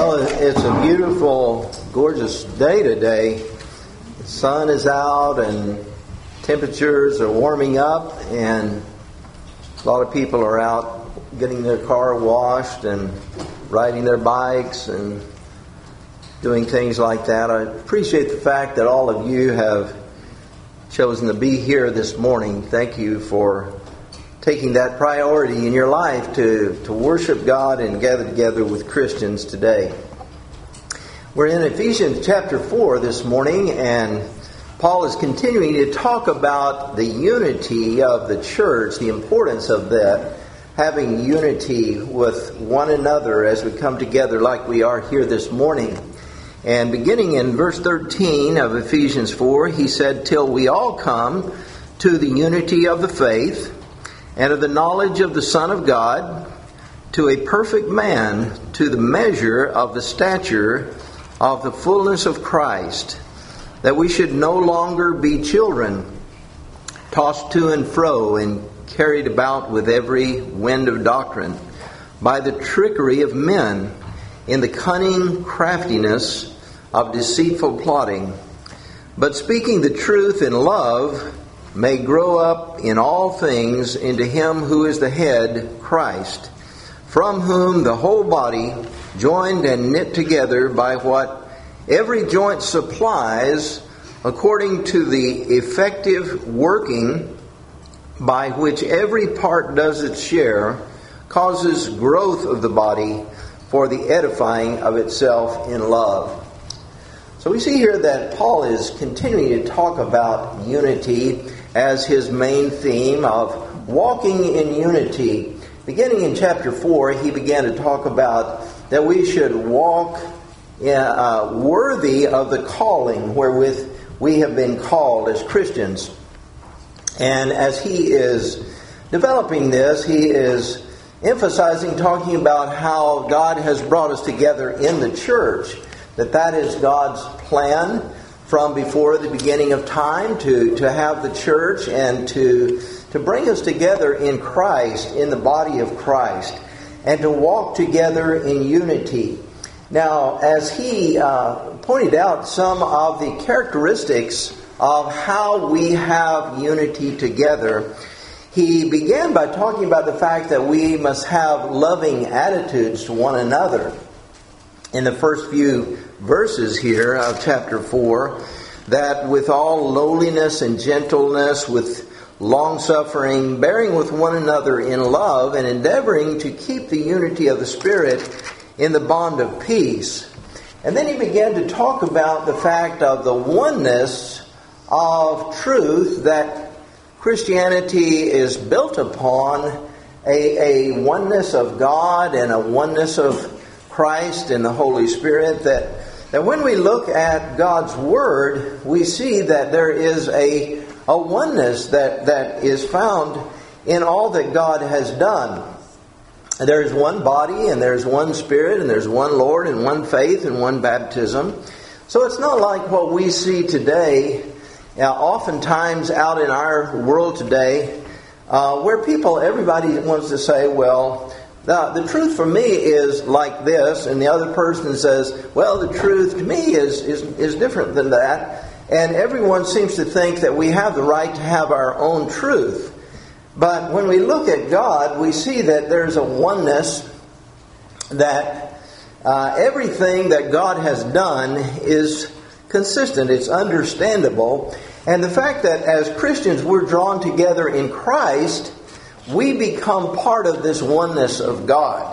Well, it's a beautiful, gorgeous day today. The sun is out and temperatures are warming up, and a lot of people are out getting their car washed and riding their bikes and doing things like that. I appreciate the fact that all of you have chosen to be here this morning. Thank you for taking that priority in your life to worship God and gather together with Christians today. We're in Ephesians chapter 4 this morning, and Paul is continuing to talk about the unity of the church, the importance of that, having unity with one another as we come together like we are here this morning. And beginning in verse 13 of Ephesians 4, he said, "Till we all come to the unity of the faith and of the knowledge of the Son of God, to a perfect man, to the measure of the stature of the fullness of Christ, that we should no longer be children, tossed to and fro and carried about with every wind of doctrine, by the trickery of men, in the cunning craftiness of deceitful plotting, but speaking the truth in love, may grow up in all things into Him who is the head, Christ, from whom the whole body, joined and knit together by what every joint supplies, according to the effective working by which every part does its share, causes growth of the body for the edifying of itself in love." So we see here that Paul is continuing to talk about unity as his main theme of walking in unity. Beginning in chapter 4, he began to talk about that we should walk worthy of the calling wherewith we have been called as Christians. And as he is developing this, he is emphasizing, talking about how God has brought us together in the church, that is God's plan from before the beginning of time to have the church and to bring us together in Christ, in the body of Christ, and to walk together in unity. Now, as he pointed out some of the characteristics of how we have unity together, he began by talking about the fact that we must have loving attitudes to one another. In the first few verses here of chapter 4, that with all lowliness and gentleness, with long-suffering, bearing with one another in love, and endeavoring to keep the unity of the Spirit in the bond of peace. And then he began to talk about the fact of the oneness of truth, that Christianity is built upon a oneness of God and a oneness of Christ and the Holy Spirit, that when we look at God's Word, we see that there is a oneness that is found in all that God has done. There is one body, and there's one Spirit, and there's one Lord, and one faith, and one baptism. So it's not like what we see today, oftentimes out in our world today, where everybody wants to say, well, the truth for me is like this, and the other person says, well, the truth to me is different than that. And everyone seems to think that we have the right to have our own truth. But when we look at God, we see that there's a oneness, that everything that God has done is consistent, it's understandable. And the fact that as Christians we're drawn together in Christ, we become part of this oneness of God,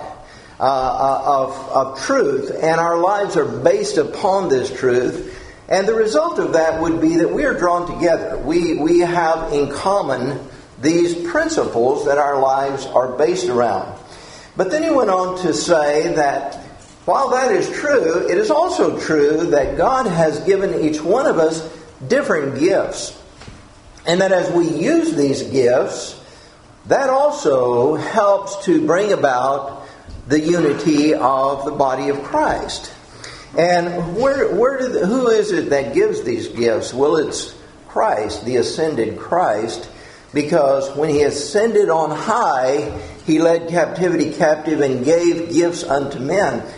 of truth, and our lives are based upon this truth. And the result of that would be that we are drawn together. We have in common these principles that our lives are based around. But then he went on to say that while that is true, it is also true that God has given each one of us different gifts. And that as we use these gifts, that also helps to bring about the unity of the body of Christ. And who is it that gives these gifts? Well, it's Christ, the ascended Christ, because when He ascended on high, He led captivity captive and gave gifts unto men.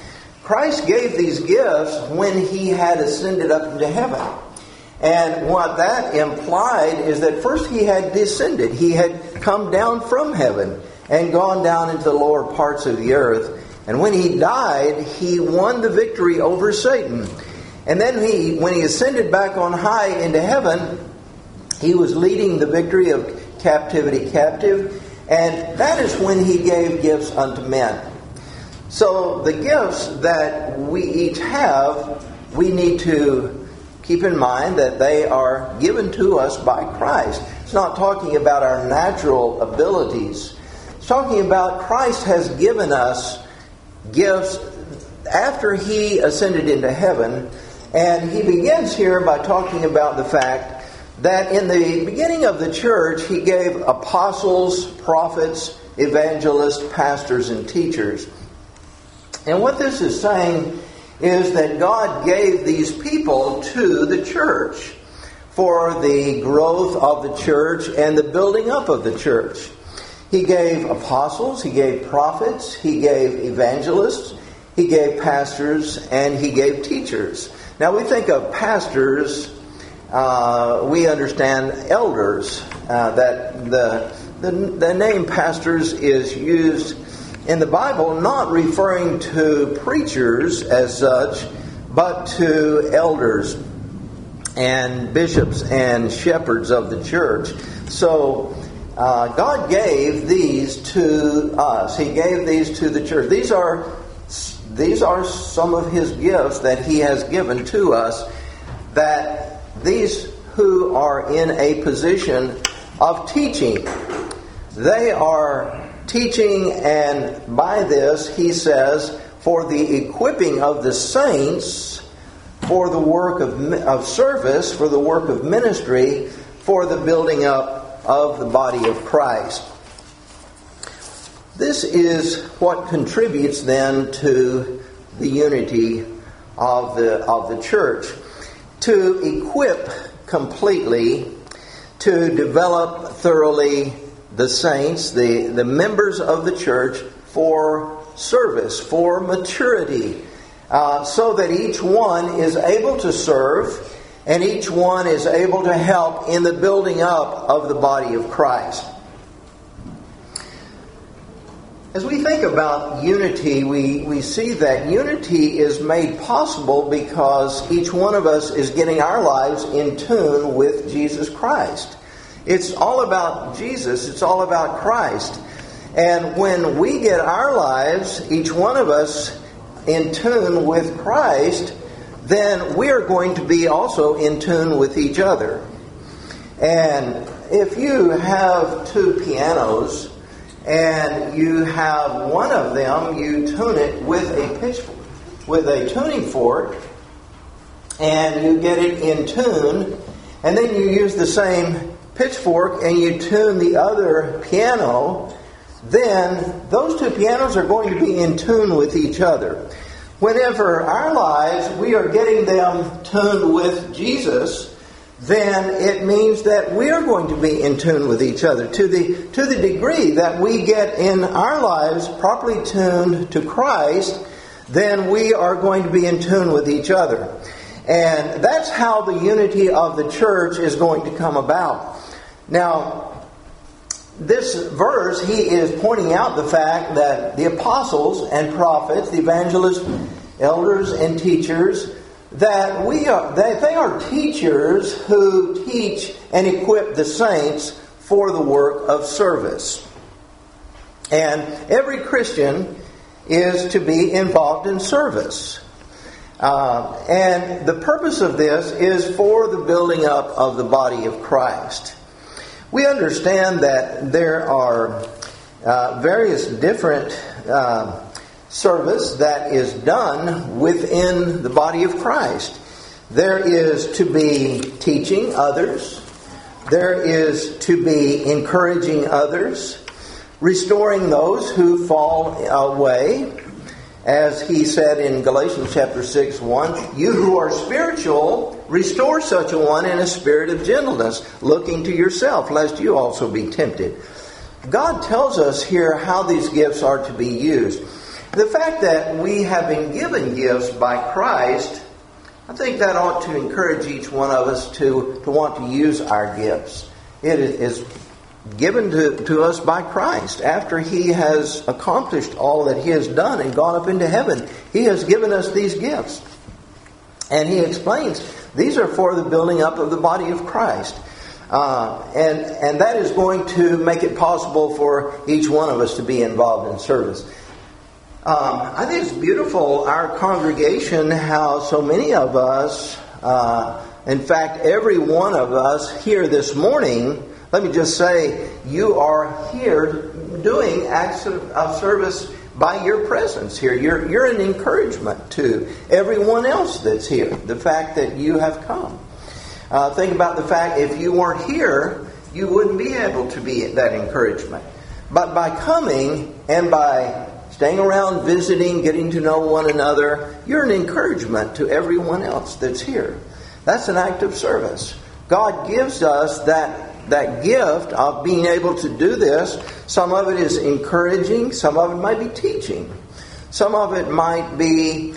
Christ gave these gifts when he had ascended up into heaven. And what that implied is that first he had descended. He had come down from heaven and gone down into the lower parts of the earth. And when he died, he won the victory over Satan. And then when he ascended back on high into heaven, he was leading the victory of captivity captive. And that is when he gave gifts unto men. So the gifts that we each have, we need to keep in mind that they are given to us by Christ. It's not talking about our natural abilities. It's talking about Christ has given us gifts after he ascended into heaven. And he begins here by talking about the fact that in the beginning of the church, he gave apostles, prophets, evangelists, pastors, and teachers. And what this is saying is that God gave these people to the church for the growth of the church and the building up of the church. He gave apostles, he gave prophets, he gave evangelists, he gave pastors, and he gave teachers. Now we think of pastors, we understand elders. That the name pastors is used in the Bible, not referring to preachers as such, but to elders and bishops and shepherds of the church. So God gave these to us. He gave these to the church. These are some of his gifts that he has given to us, that these who are in a position of teaching, they are teaching, and by this, he says, for the equipping of the saints, for the work of service, for the work of ministry, for the building up of the body of Christ. This is what contributes then to the unity of the church. To equip completely, to develop thoroughly the saints, the members of the church, for service, for maturity, so that each one is able to serve and each one is able to help in the building up of the body of Christ. As we think about unity, we see that unity is made possible because each one of us is getting our lives in tune with Jesus Christ. It's all about Jesus. It's all about Christ. And when we get our lives, each one of us, in tune with Christ, then we are going to be also in tune with each other. And if you have two pianos and you have one of them, you tune it with a tuning fork, and you get it in tune, and then you use the same pitchfork and you tune the other piano, then those two pianos are going to be in tune with each other. Whenever our lives, we are getting them tuned with Jesus, then it means that we are going to be in tune with each other. To the degree that we get in our lives properly tuned to Christ, then we are going to be in tune with each other. And that's how the unity of the church is going to come about. Now, this verse, he is pointing out the fact that the apostles and prophets, the evangelists, elders, and teachers, that they are teachers who teach and equip the saints for the work of service. And every Christian is to be involved in service. And the purpose of this is for the building up of the body of Christ. We understand that there are various different service that is done within the body of Christ. There is to be teaching others. There is to be encouraging others, restoring those who fall away. As he said in Galatians chapter 6:1, you who are spiritual, restore such a one in a spirit of gentleness, looking to yourself, lest you also be tempted. God tells us here how these gifts are to be used. The fact that we have been given gifts by Christ, I think that ought to encourage each one of us to want to use our gifts. It is given to us by Christ. After He has accomplished all that He has done and gone up into heaven, He has given us these gifts. And He explains, these are for the building up of the body of Christ. And that is going to make it possible for each one of us to be involved in service. I think it's beautiful, our congregation, how so many of us, in fact, every one of us here this morning, let me just say, you are here doing acts of service by your presence here. You're an encouragement to everyone else that's here, the fact that you have come. Think about the fact if you weren't here, you wouldn't be able to be that encouragement. But by coming and by staying around, visiting, getting to know one another, you're an encouragement to everyone else that's here. That's an act of service. God gives us that gift of being able to do this. Some of it is encouraging. Some of it might be teaching. Some of it might be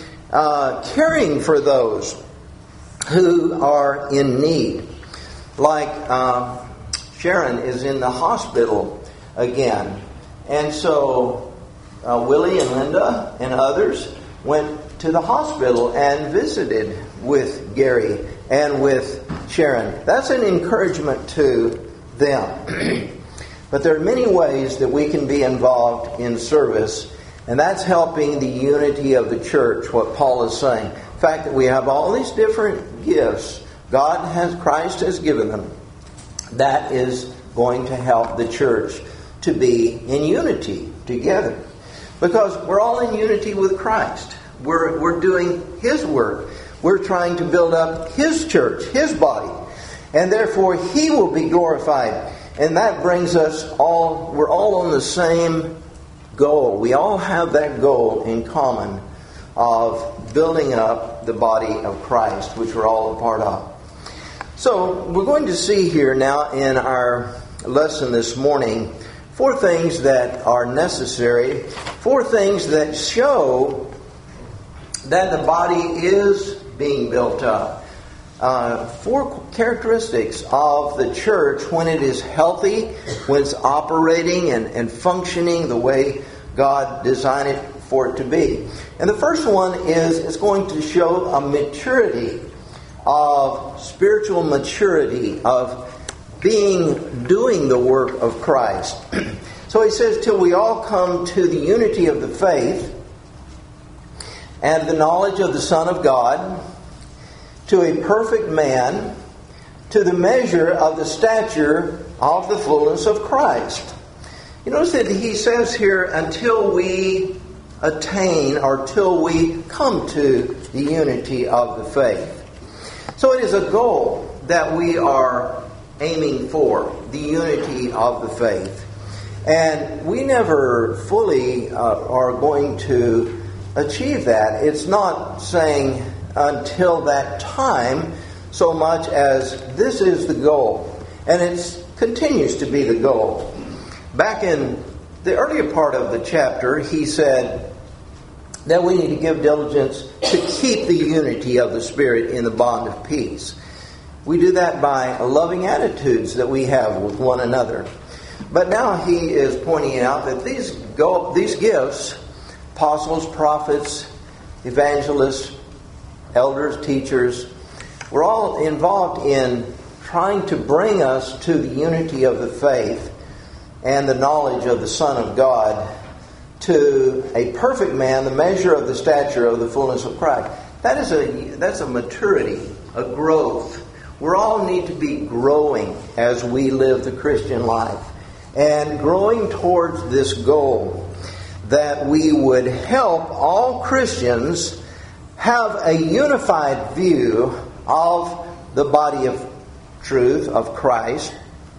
caring for those who are in need. Like Sharon is in the hospital again. And so Willie and Linda and others went to the hospital and visited with Gary and with Sharon. That's an encouragement to them. But there are many ways that we can be involved in service, and that's helping the unity of the church, what Paul is saying. The fact that we have all these different gifts Christ has given them, that is going to help the church to be in unity together. Because we're all in unity with Christ. We're doing His work. We're trying to build up His church, His body. And therefore He will be glorified. And that brings us all, we're all on the same goal. We all have that goal in common of building up the body of Christ, which we're all a part of. So we're going to see here now in our lesson this morning 4 things that are necessary, 4 things that show that the body is being built up. 4 characteristics of the church when it is healthy, when it's operating and functioning the way God designed it for it to be. And the first one is it's going to show a maturity, of spiritual maturity, of doing the work of Christ. So he says, till we all come to the unity of the faith and the knowledge of the Son of God, to a perfect man, to the measure of the stature of the fullness of Christ. You notice that he says here, until we attain or till we come to the unity of the faith. So it is a goal that we are aiming for, the unity of the faith. And we never fully are going to achieve that. It's not saying until that time so much as this is the goal. And it continues to be the goal. Back in the earlier part of the chapter, he said that we need to give diligence to keep the unity of the Spirit in the bond of peace. We do that by loving attitudes that we have with one another. But now he is pointing out that these gifts, apostles, prophets, evangelists, elders, teachers, we're all involved in trying to bring us to the unity of the faith and the knowledge of the Son of God, to a perfect man, the measure of the stature of the fullness of Christ. That's a maturity, a growth. We all need to be growing as we live the Christian life and growing towards this goal that we would help all Christians have a unified view of the body of truth of Christ.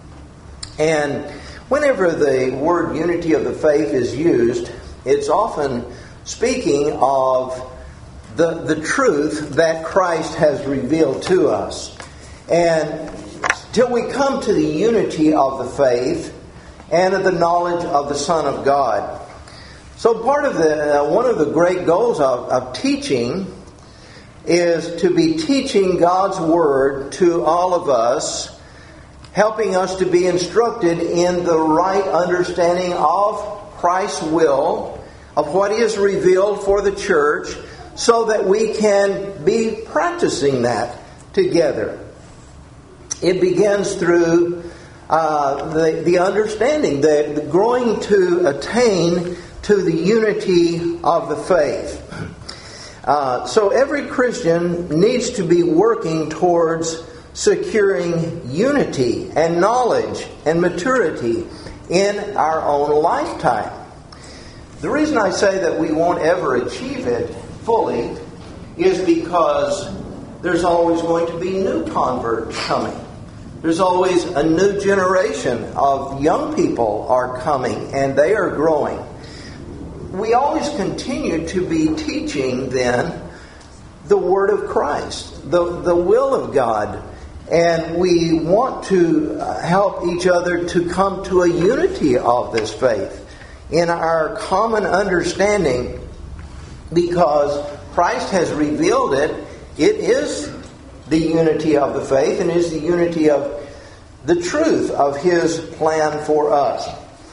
And whenever the word unity of the faith is used, it's often speaking of the truth that Christ has revealed to us. And till we come to the unity of the faith and of the knowledge of the Son of God. So part of one of the great goals of teaching is to be teaching God's Word to all of us, helping us to be instructed in the right understanding of Christ's will, of what He has revealed for the church, so that we can be practicing that together. It begins through the understanding, the growing to attain to the unity of the faith. So every Christian needs to be working towards securing unity and knowledge and maturity in our own lifetime. The reason I say that we won't ever achieve it fully is because there's always going to be new converts coming. There's always a new generation of young people are coming, and they are growing. We always continue to be teaching then the Word of Christ, the will of God. And we want to help each other to come to a unity of this faith in our common understanding, because Christ has revealed it. It is the unity of the faith, and is the unity of the truth of His plan for us.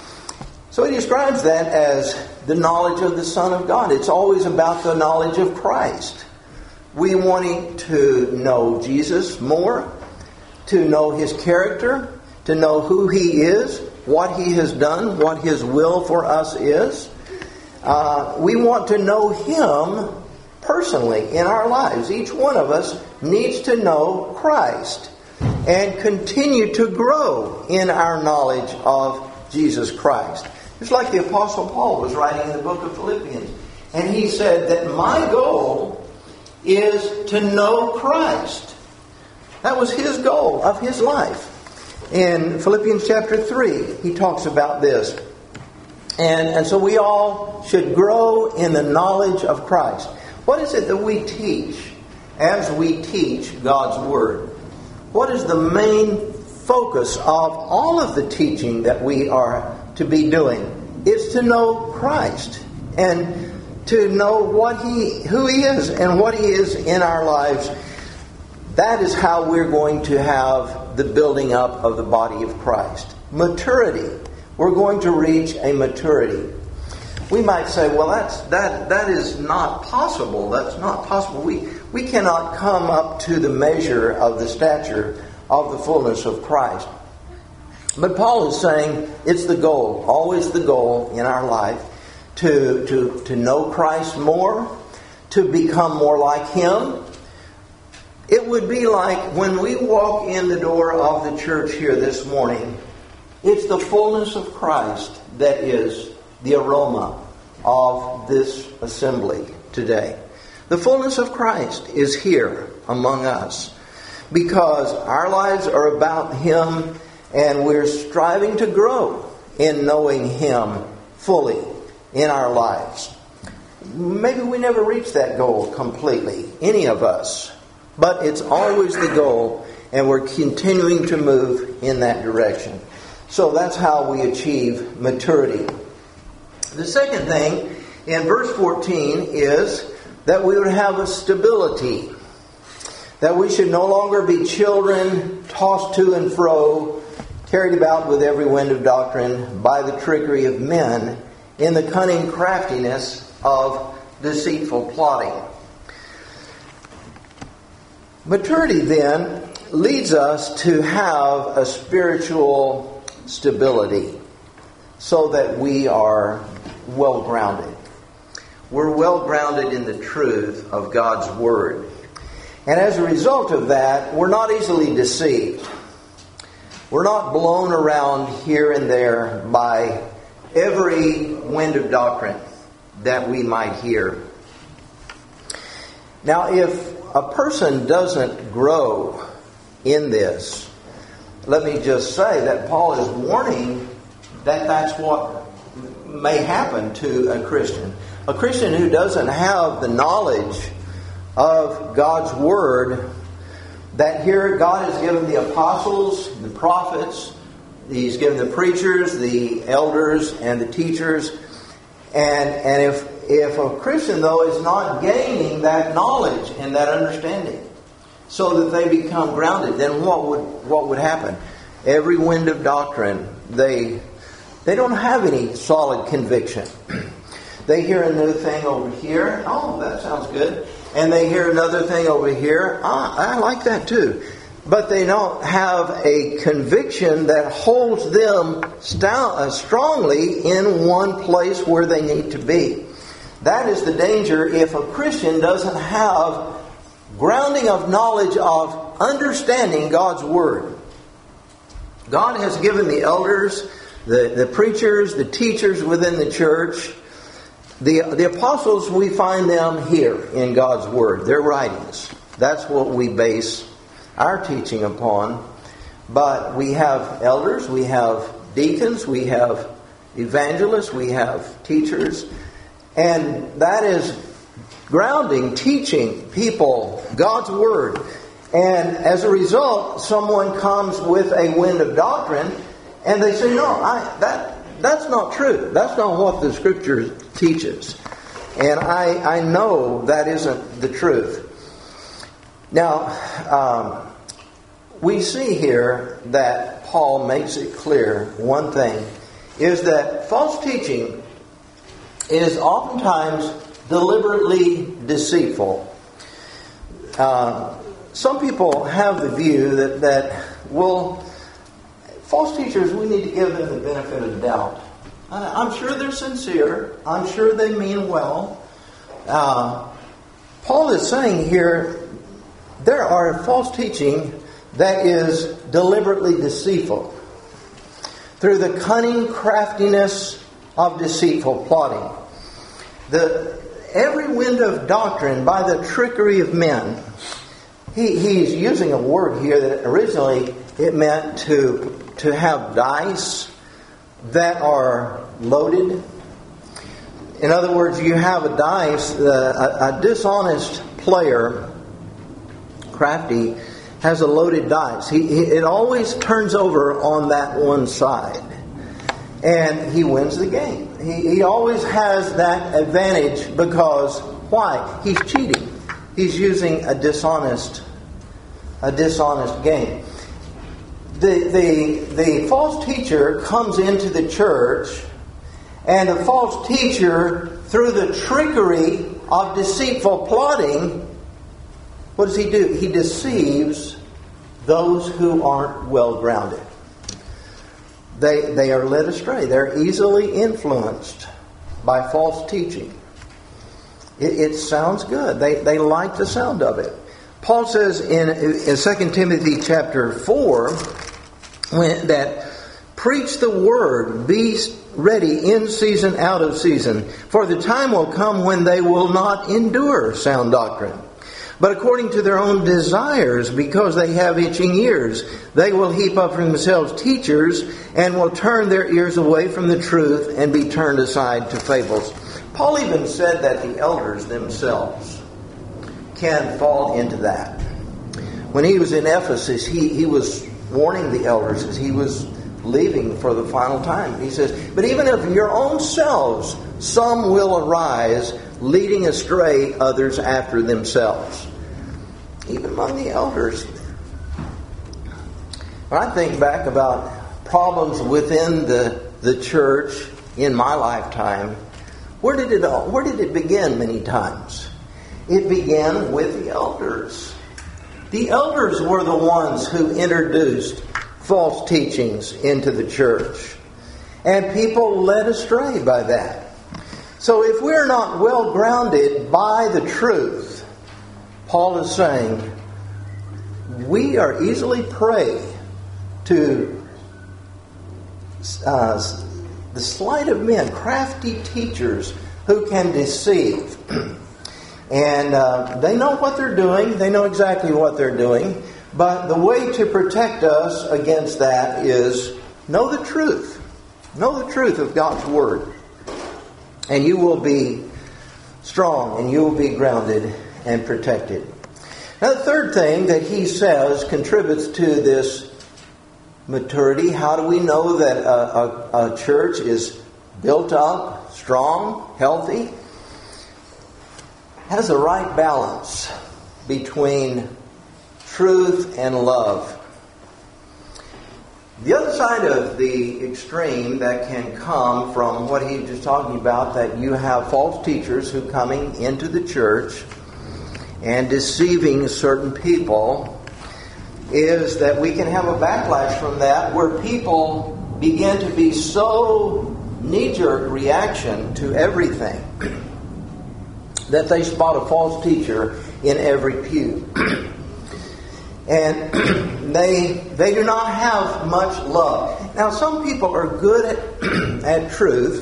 So He describes that as the knowledge of the Son of God. It's always about the knowledge of Christ. We wanting to know Jesus more, to know His character, to know who He is, what He has done, what His will for us is. We want to know Him personally in our lives. Each one of us needs to know Christ and continue to grow in our knowledge of Jesus Christ. It's like the Apostle Paul was writing in the book of Philippians. And he said that my goal is to know Christ. That was his goal of his life. In Philippians chapter 3, he talks about this. And so we all should grow in the knowledge of Christ. What is it that we teach as we teach God's Word? What is the main focus of all of the teaching that we are to be doing? It's to know Christ and to know who He is and what He is in our lives. That is how we're going to have the building up of the body of Christ. Maturity. We're going to reach a maturity. We might say, well, that is not possible. That's not possible. We cannot come up to the measure of the stature of the fullness of Christ. But Paul is saying it's the goal, always the goal in our life, to know Christ more, to become more like Him. It would be like when we walk in the door of the church here this morning, it's the fullness of Christ that is the aroma of this assembly today. The fullness of Christ is here among us because our lives are about Him, and we're striving to grow in knowing Him fully in our lives. Maybe we never reach that goal completely, any of us, but it's always the goal, and we're continuing to move in that direction. So that's how we achieve maturity. The second thing in verse 14 is that we would have a stability. That we should no longer be children tossed to and fro, carried about with every wind of doctrine by the trickery of men in the cunning craftiness of deceitful plotting. Maturity then leads us to have a spiritual stability so that we are well grounded. We're well grounded in the truth of God's Word. And as a result of that, we're not easily deceived. We're not blown around here and there by every wind of doctrine that we might hear. Now, if a person doesn't grow in this, let me just say that Paul is warning that that's what may happen to a Christian. A Christian who doesn't have the knowledge of God's Word, that here God has given the apostles, the prophets, He's given the preachers, the elders, and the teachers, And if a Christian, though, is not gaining that knowledge and that understanding so that they become grounded, then what would happen? Every wind of doctrine, they don't have any solid conviction. They hear a new thing over here. Oh, that sounds good. And they hear another thing over here. I like that too. But they don't have a conviction that holds them strongly in one place where they need to be. That is the danger if a Christian doesn't have grounding of knowledge of understanding God's Word. God has given the elders, the preachers, the teachers within the church, the apostles, we find them here in God's Word, their writings. That's what we base our teaching upon. But we have elders, we have deacons, we have evangelists, we have teachers. And that is grounding, teaching people God's Word. And as a result, someone comes with a wind of doctrine and they say, no, that's not true. That's not what the Scripture teaches. And I know that isn't the truth. Now, we see here that Paul makes it clear, one thing, is that false teaching is oftentimes deliberately deceitful. Some people have the view that false teachers, we need to give them the benefit of the doubt. I'm sure they're sincere. I'm sure they mean well. Paul is saying here, there are false teaching that is deliberately deceitful through the cunning craftiness of deceitful plotting. Every wind of doctrine by the trickery of men. He's using a word here that originally it meant to have dice that are loaded. In other words, you have a dice, a dishonest player, crafty, has a loaded dice. It always turns over on that one side. And he wins the game. He always has that advantage because, why? He's cheating. He's using a dishonest game. The false teacher comes into the church, and the false teacher, through the trickery of deceitful plotting, what does he do? He deceives those who aren't well grounded. They are led astray. They're easily influenced by false teaching. It sounds good. They like the sound of it. Paul says in 2 Timothy chapter 4 that preach the word, be ready in season, out of season. For the time will come when they will not endure sound doctrine. But according to their own desires, because they have itching ears, they will heap up for themselves teachers and will turn their ears away from the truth and be turned aside to fables. Paul even said that the elders themselves can fall into that. When he was in Ephesus, he was warning the elders as he was leaving for the final time. He says, but even of your own selves, some will arise, leading astray others after themselves. Even among the elders. When I think back about problems within the church in my lifetime, where did it begin many times? It began with the elders. The elders were the ones who introduced false teachings into the church. And people led astray by that. So if we're not well grounded by the truth, Paul is saying, we are easily prey to the sleight of men, crafty teachers who can deceive. And they know what they're doing. They know exactly what they're doing. But the way to protect us against that is know the truth. Know the truth of God's Word. And you will be strong and you will be grounded and protected. Now the third thing that he says contributes to this maturity. How do we know that a church is built up, strong, healthy, has a right balance between truth and love. The other side of the extreme that can come from what he's just talking about, that you have false teachers who coming into the church and deceiving certain people, is that we can have a backlash from that where people begin to be so knee-jerk reaction to everything that they spot a false teacher in every pew. And they do not have much love. Now, some people are good at truth,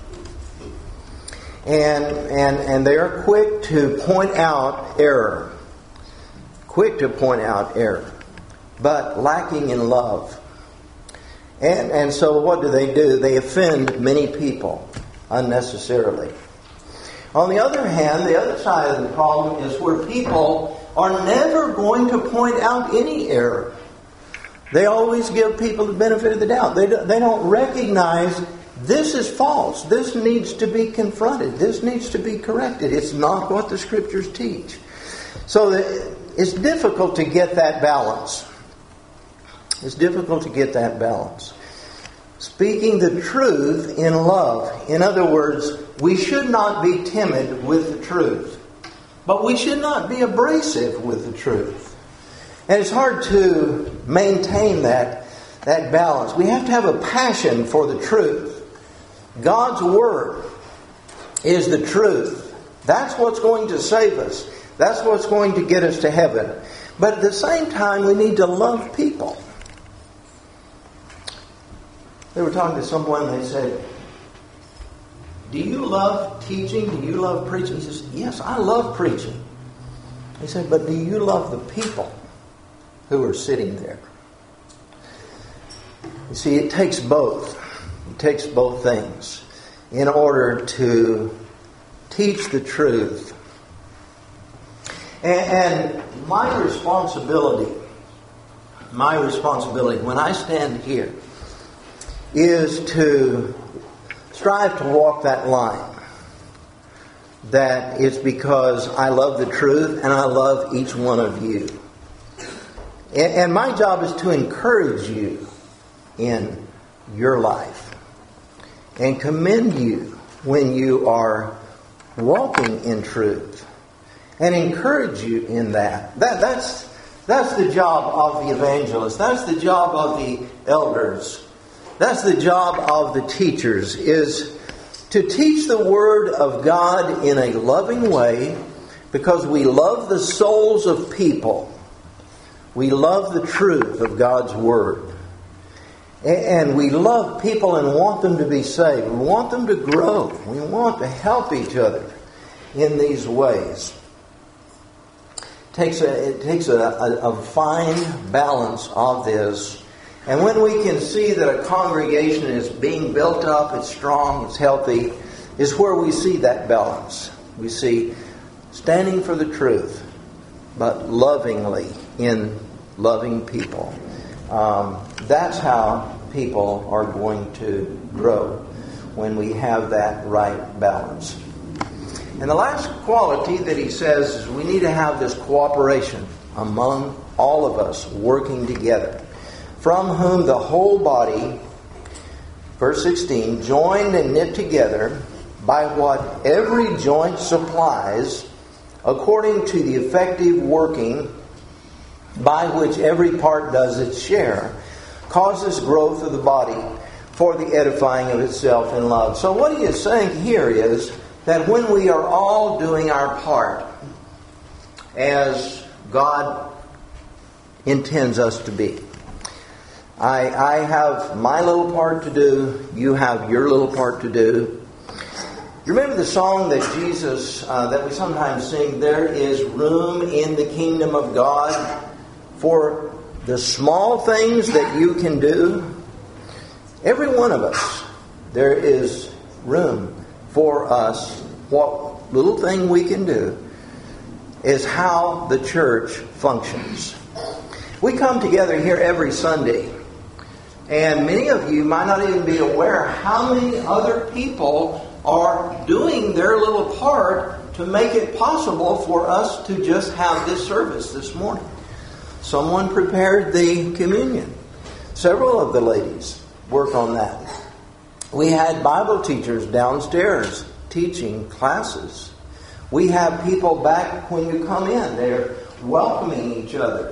and they are quick to point out error. Quick to point out error, but lacking in love. And so what do? They offend many people unnecessarily. On the other hand, the other side of the problem is where people are never going to point out any error. They always give people the benefit of the doubt. They don't recognize this is false. This needs to be confronted. This needs to be corrected. It's not what the Scriptures teach. So it's difficult to get that balance. It's difficult to get that balance. Speaking the truth in love. In other words, we should not be timid with the truth. But we should not be abrasive with the truth. And it's hard to maintain that balance. We have to have a passion for the truth. God's Word is the truth. That's what's going to save us. That's what's going to get us to heaven. But at the same time, we need to love people. They were talking to someone, they said, do you love teaching? Do you love preaching? He says, yes, I love preaching. He said, but do you love the people who are sitting there? You see, it takes both. It takes both things in order to teach the truth. And my responsibility when I stand here is to strive to walk that line. That it's because I love the truth and I love each one of you. And my job is to encourage you in your life and commend you when you are walking in truth and encourage you in that. That's the job of the evangelist. That's the job of the elders. That's the job of the teachers, is to teach the Word of God in a loving way, because we love the souls of people. We love the truth of God's Word. And we love people and want them to be saved. We want them to grow. We want to help each other in these ways. It takes a fine balance of this. And when we can see that a congregation is being built up, it's strong, it's healthy, is where we see that balance. We see standing for the truth, but lovingly in loving people. That's how people are going to grow, when we have that right balance. And the last quality that he says is we need to have this cooperation among all of us working together. From whom the whole body, verse 16, joined and knit together by what every joint supplies, according to the effective working by which every part does its share, causes growth of the body for the edifying of itself in love. So what he is saying here is that when we are all doing our part, as God intends us to be, I have my little part to do. You have your little part to do. You remember the song that Jesus, that we sometimes sing, there is room in the kingdom of God for the small things that you can do. Every one of us, there is room for us. What little thing we can do is how the church functions. We come together here every Sunday And many of you might not even be aware how many other people are doing their little part to make it possible for us to just have this service this morning. Someone prepared the communion. Several of the ladies work on that. We had Bible teachers downstairs teaching classes. We have people back when you come in. They're welcoming each other.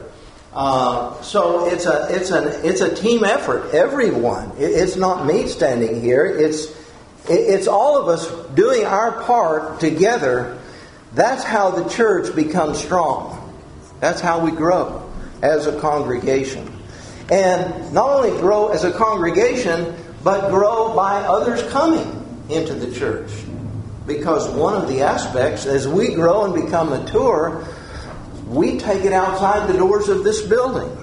So it's a team effort. Everyone. It's not me standing here. It's all of us doing our part together. That's how the church becomes strong. That's how we grow as a congregation. And not only grow as a congregation, but grow by others coming into the church. Because one of the aspects, as we grow and become mature, we take it outside the doors of this building.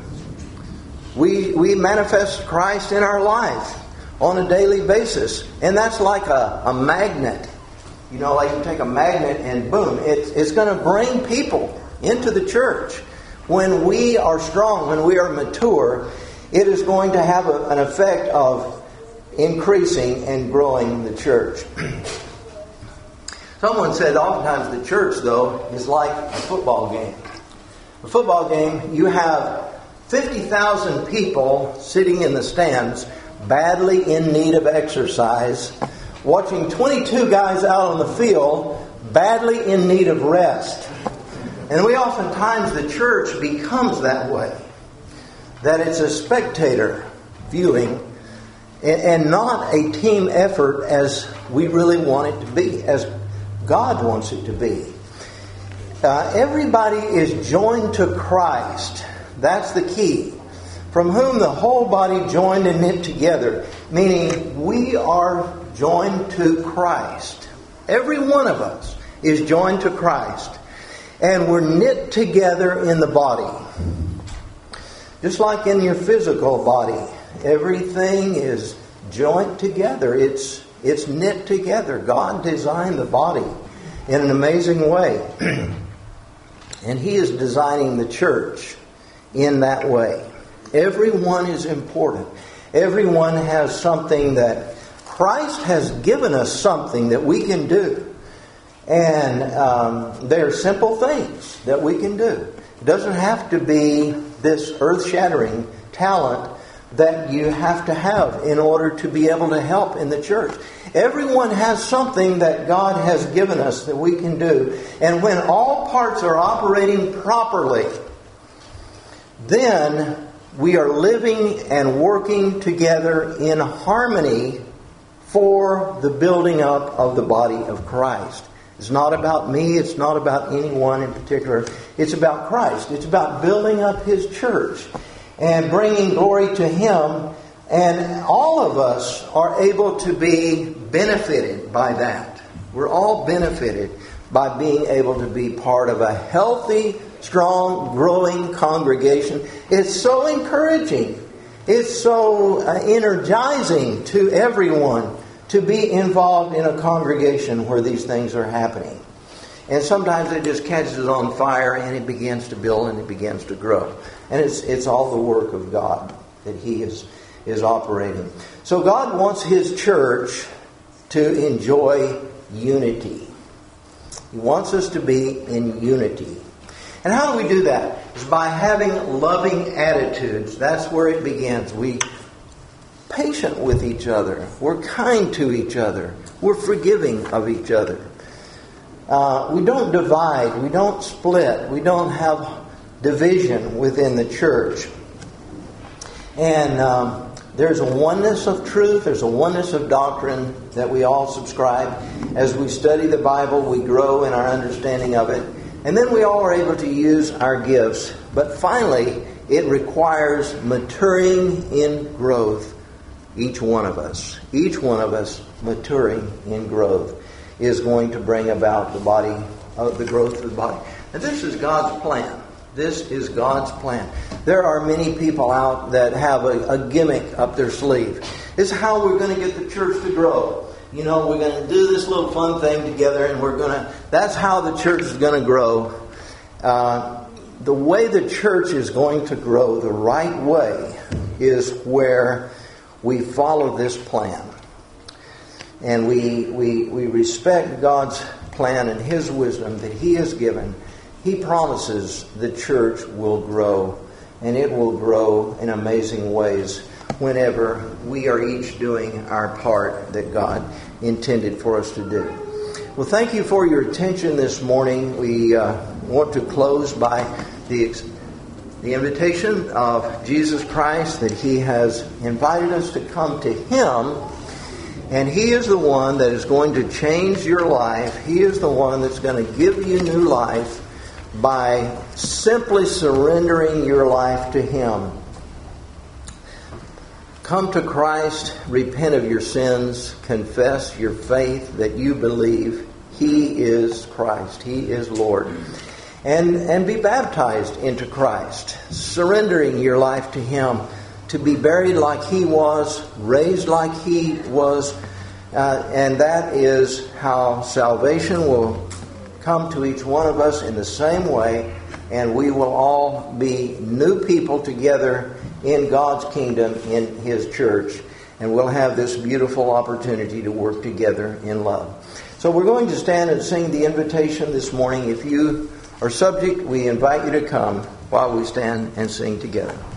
We manifest Christ in our life on a daily basis. And that's like a magnet. You know, like you take a magnet and boom, it's going to bring people into the church. When we are strong, when we are mature, it is going to have an effect of increasing and growing the church. Someone said oftentimes the church, though, is like a football game. A football game, you have 50,000 people sitting in the stands, badly in need of exercise, watching 22 guys out on the field, badly in need of rest. And oftentimes the church becomes that way. That it's a spectator viewing and not a team effort as we really want it to be, as God wants it to be. Everybody is joined to Christ. That's the key. From whom the whole body joined and knit together. Meaning we are joined to Christ. Every one of us is joined to Christ. And we're knit together in the body. Just like in your physical body. Everything is joined together. It's knit together. God designed the body in an amazing way. And He is designing the church in that way. Everyone is important. Everyone has something that Christ has given us, something that we can do. And there are simple things that we can do. It doesn't have to be this earth-shattering talent that you have to have in order to be able to help in the church. Everyone has something that God has given us that we can do. And when all parts are operating properly, then we are living and working together in harmony for the building up of the body of Christ. It's not about me. It's not about anyone in particular. It's about Christ. It's about building up His church and bringing glory to Him. And all of us are able to be benefited by that. We're all benefited by being able to be part of a healthy, strong, growing congregation. It's so encouraging. It's so energizing to everyone to be involved in a congregation where these things are happening. And sometimes it just catches on fire and it begins to build and it begins to grow. And it's all the work of God that He is operating. So God wants His church to enjoy unity. He wants us to be in unity. And how do we do that? It's by having loving attitudes. That's where it begins. We're patient with each other. We're kind to each other. We're forgiving of each other. We don't divide. We don't split. We don't have division within the church. And there's a oneness of truth. There's a oneness of doctrine that we all subscribe. As we study the Bible, we grow in our understanding of it. And then we all are able to use our gifts. But finally, it requires maturing in growth. Each one of us maturing in growth is going to bring about the growth of the body. And this is God's plan. This is God's plan. There are many people out that have a gimmick up their sleeve. This is how we're going to get the church to grow. You know, we're going to do this little fun thing together and that's how the church is going to grow. The way the church is going to grow, the right way, is where we follow this plan. And we respect God's plan and His wisdom that He has given. He promises the church will grow, and it will grow in amazing ways whenever we are each doing our part that God intended for us to do. Well, thank you for your attention this morning. We want to close by the invitation of Jesus Christ that He has invited us to come to Him, and He is the one that is going to change your life. He is the one that's going to give you new life by simply surrendering your life to Him. Come to Christ, repent of your sins, confess your faith that you believe He is Christ, He is Lord. And be baptized into Christ, surrendering your life to Him, to be buried like He was, raised like He was, and that is how salvation will come to each one of us in the same way, and we will all be new people together in God's kingdom, in His church, and we'll have this beautiful opportunity to work together in love. So we're going to stand and sing the invitation this morning. If you are subject, we invite you to come while we stand and sing together.